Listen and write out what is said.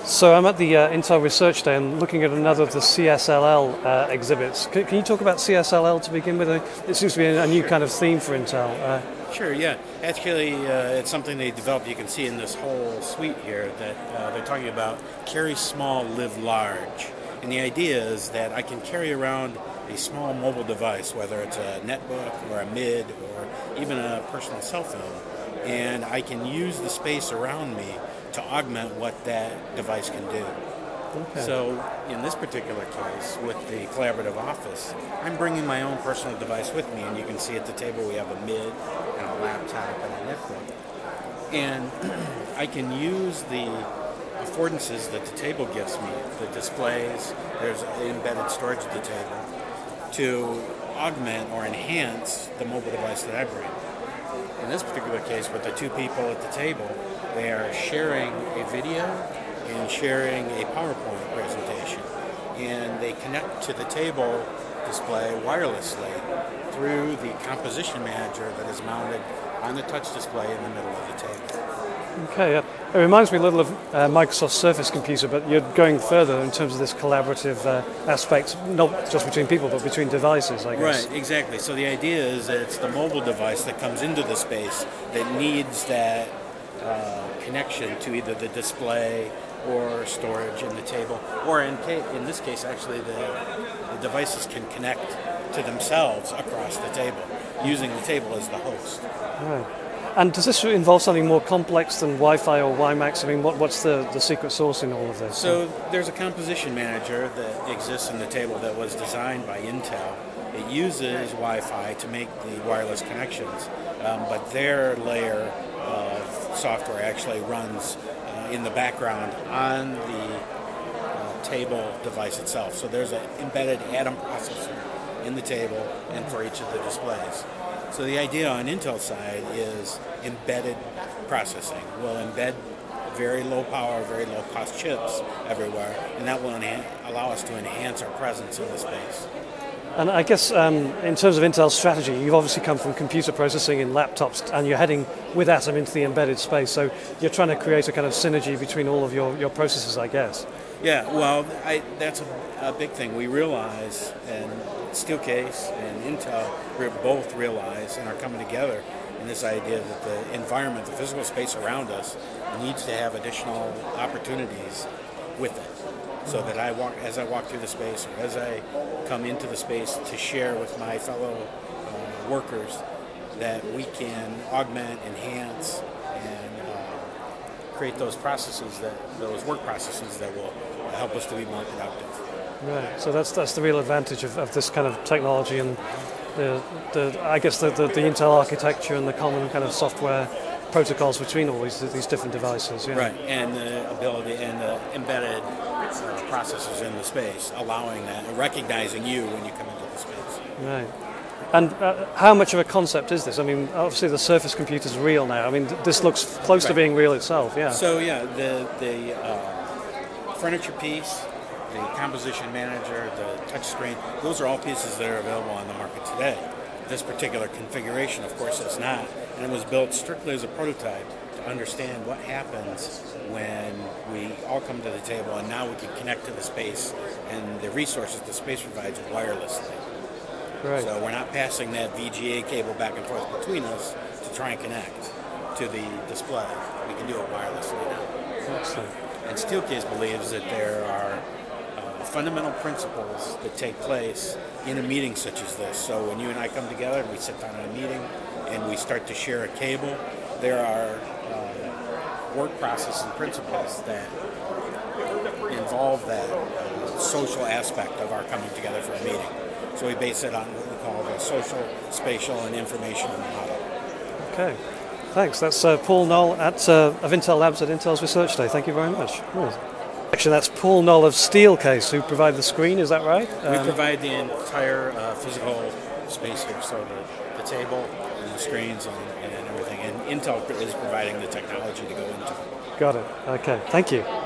So I'm at the Intel Research Day and looking at another of the CSLL exhibits. Can you talk about CSLL to begin with? It seems to be a new kind of theme for Intel. Sure, yeah. Actually, it's something they developed. You can see in this whole suite here that they're talking about carry small, live large. And the idea is that I can carry around a small mobile device, whether it's a netbook or a mid or even a personal cell phone, and I can use the space around me to augment what that device can do. Okay. So in this particular case, with the collaborative office, I'm bringing my own personal device with me, and you can see at the table we have a mid and a laptop and a netbook. And I can use the affordances that the table gives me, the displays, there's embedded storage at the table, to augment or enhance the mobile device that I bring. In this particular case, with the two people at the table, they are sharing a video and sharing a PowerPoint presentation. And they connect to the table display wirelessly through the composition manager that is mounted on the touch display in the middle of the table. Okay, yeah. It reminds me a little of Microsoft Surface Computer, but you're going further in terms of this collaborative aspect, not just between people, but between devices, I guess. Right, exactly. So the idea is that it's the mobile device that comes into the space that needs that connection to either the display or storage in the table, or in this case, actually, the devices can connect to themselves across the table, using the table as the host. Right. And does this involve something more complex than Wi-Fi or WiMAX? I mean, what's the secret sauce in all of this? So there's a composition manager that exists in the table that was designed by Intel. It uses Wi-Fi to make the wireless connections, but their layer of software actually runs in the background on the table device itself. So there's an embedded Atom processor in the table and for each of the displays. So the idea on Intel's side is embedded processing. We'll embed very low power, very low cost chips everywhere, and that will allow us to enhance our presence in the space. And I guess in terms of Intel's strategy, you've obviously come from computer processing in laptops, and you're heading with Atom into the embedded space. So you're trying to create a kind of synergy between all of your processes, I guess. Yeah, well, that's a big thing. We realize, and Steelcase and Intel both realize and are coming together in this idea that the environment, the physical space around us, needs to have additional opportunities with it. So that as I walk through the space, or as I come into the space to share with my fellow workers, that we can augment, enhance, and create those work processes that will help us to be more productive. Right. So that's the real advantage of this kind of technology, and I guess the Intel architecture and the common kind of software protocols between all these different devices. Yeah. Right, and the ability and the embedded processors in the space, allowing that, and recognizing you when you come into the space. Right. And how much of a concept is this? I mean, obviously the Surface Computer is real now. I mean, this looks close to being real itself. Yeah. So yeah, the furniture piece, the composition manager, the touch screen, those are all pieces that are available on the market today. This particular configuration, of course, is not, and it was built strictly as a prototype to understand what happens when we all come to the table, and now we can connect to the space and the resources the space provides wirelessly. Right. So we're not passing that VGA cable back and forth between us to try and connect to the display. We can do it wirelessly now. Excellent. And Steelcase believes that there are fundamental principles that take place in a meeting such as this. So when you and I come together and we sit down in a meeting and we start to share a cable, there are work processes and principles that involve that social aspect of our coming together for a meeting. So we base it on what we call the social, spatial, and informational model. Okay. Thanks. That's Paul Knoll of Intel Labs at Intel's Research Day. Thank you very much. Actually, that's Paul Knoll of Steelcase who provide the screen, is that right? We provide the entire physical space here, so the table and the screens and everything. And Intel is providing the technology to go into it. Got it. Okay. Thank you.